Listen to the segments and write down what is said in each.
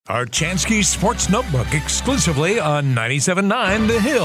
Archansky Sports Notebook exclusively on 97.9 The Hill,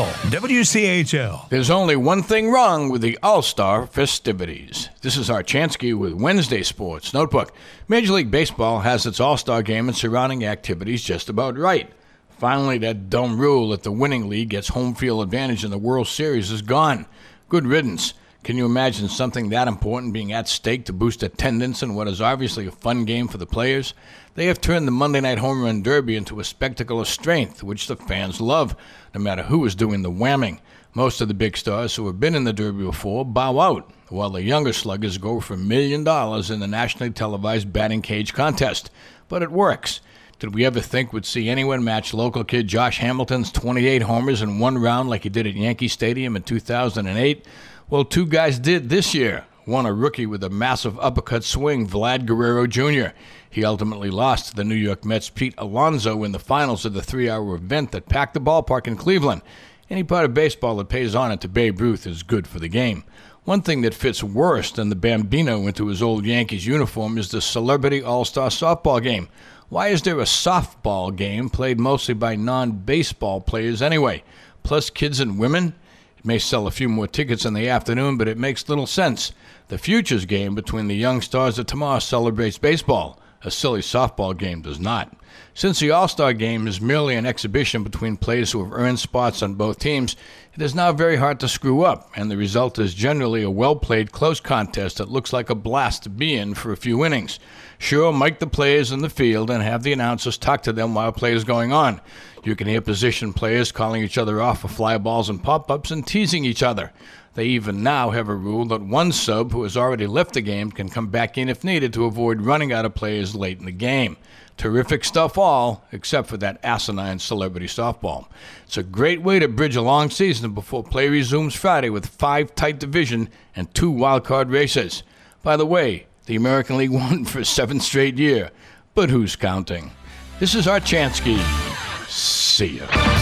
WCHL. There's only one thing wrong with the All-Star festivities. This is Archansky with Wednesday Sports Notebook. Major League Baseball has its All-Star game and surrounding activities just about right. Finally, that dumb rule that the winning league gets home field advantage in the World Series is gone. Good riddance. Can you imagine something that important being at stake to boost attendance in what is obviously a fun game for the players? They have turned the Monday Night Home Run Derby into a spectacle of strength, which the fans love, no matter who is doing the whamming. Most of the big stars who have been in the Derby before bow out, while the younger sluggers go for $1 million in the nationally televised batting cage contest. But it works. Did we ever think we'd see anyone match local kid Josh Hamilton's 28 homers in one round like he did at Yankee Stadium in 2008? Well, two guys did this year. One, a rookie with a massive uppercut swing, Vlad Guerrero Jr. He ultimately lost to the New York Mets' Pete Alonso in the finals of the 3-hour event that packed the ballpark in Cleveland. Any part of baseball that pays honor to Babe Ruth is good for the game. One thing that fits worse than the Bambino into his old Yankees uniform is the Celebrity All-Star Softball game. Why is there a softball game played mostly by non-baseball players anyway? Plus kids and women? It may sell a few more tickets in the afternoon, but it makes little sense. The Futures game between the young stars of tomorrow celebrates baseball. A silly softball game does not. Since the All-Star game is merely an exhibition between players who have earned spots on both teams, it is now very hard to screw up, and the result is generally a well-played close contest that looks like a blast to be in for a few innings. Sure, mic the players in the field and have the announcers talk to them while play is going on. You can hear position players calling each other off for fly balls and pop-ups and teasing each other. They even now have a rule that one sub who has already left the game can come back in if needed to avoid running out of players late in the game. Terrific stuff all, except for that asinine celebrity softball. It's a great way to bridge a long season before play resumes Friday with 5 tight division and 2 wildcard races. By the way, the American League won for a 7th straight year, but who's counting? This is Archansky. See ya.